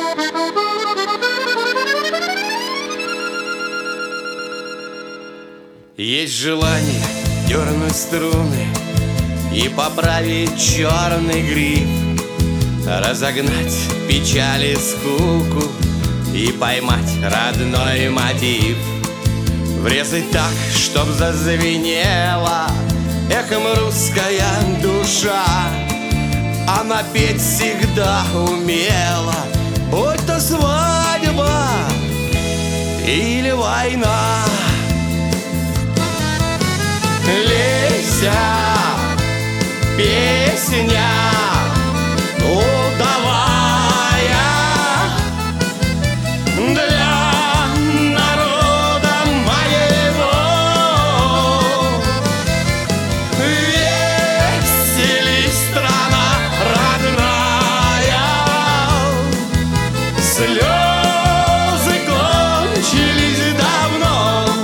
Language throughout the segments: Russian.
Есть желание дернуть струны и поправить черный гриф, разогнать печаль и скуку и поймать родной мотив, врезать так, чтоб зазвенела эхом русская душа. Она петь всегда умела, будь то свадьба или война. Лейся, песня удалая для народа моего. Веселись, страна родная, слезы кончились давно.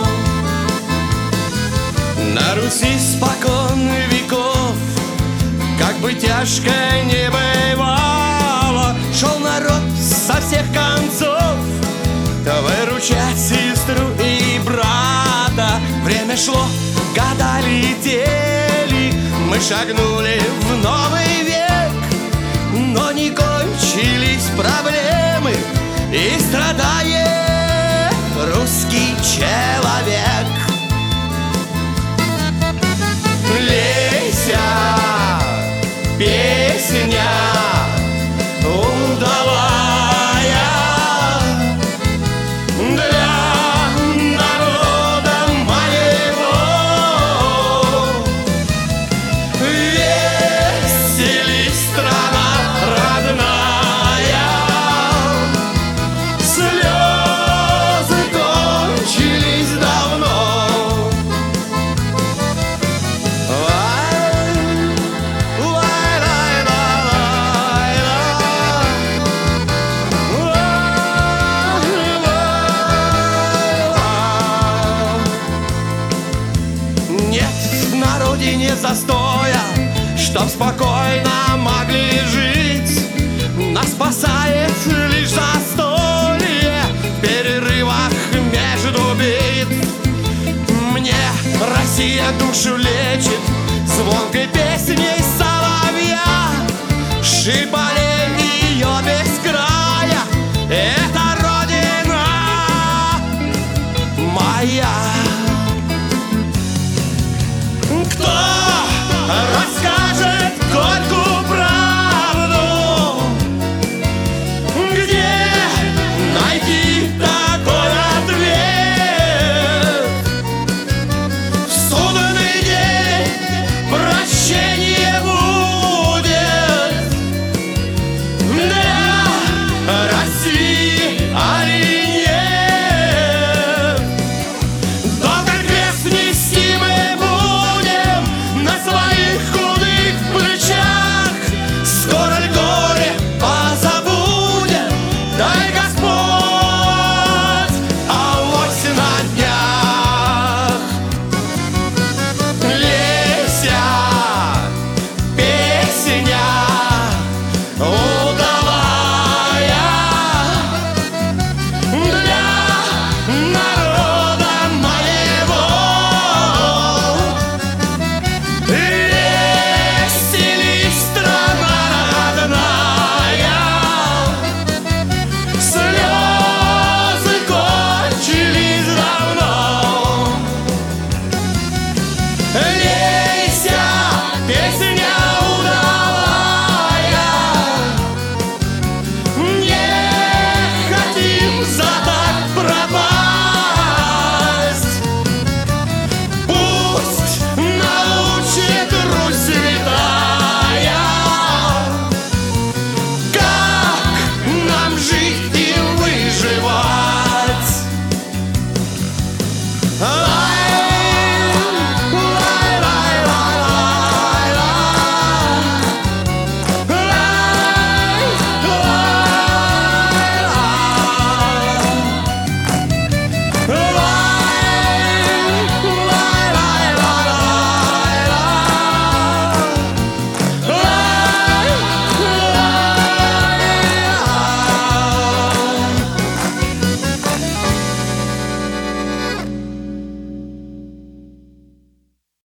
На Руси спокон веков, как бы тяжко не бывало, шел народ со всех концов выручать сестру и брата. Время шло, года летели, мы шагнули в новый век, но не кончились проблемы и страдает русский человек. Лейся, песня удалая для народа моего. Веселись, страна родная, слезы кончились давно. Не застоя, чтоб спокойно могли жить. Нас спасает лишь застолье в перерывах между бит. Мне Россия душу лечит звонкой песней соловья, шипа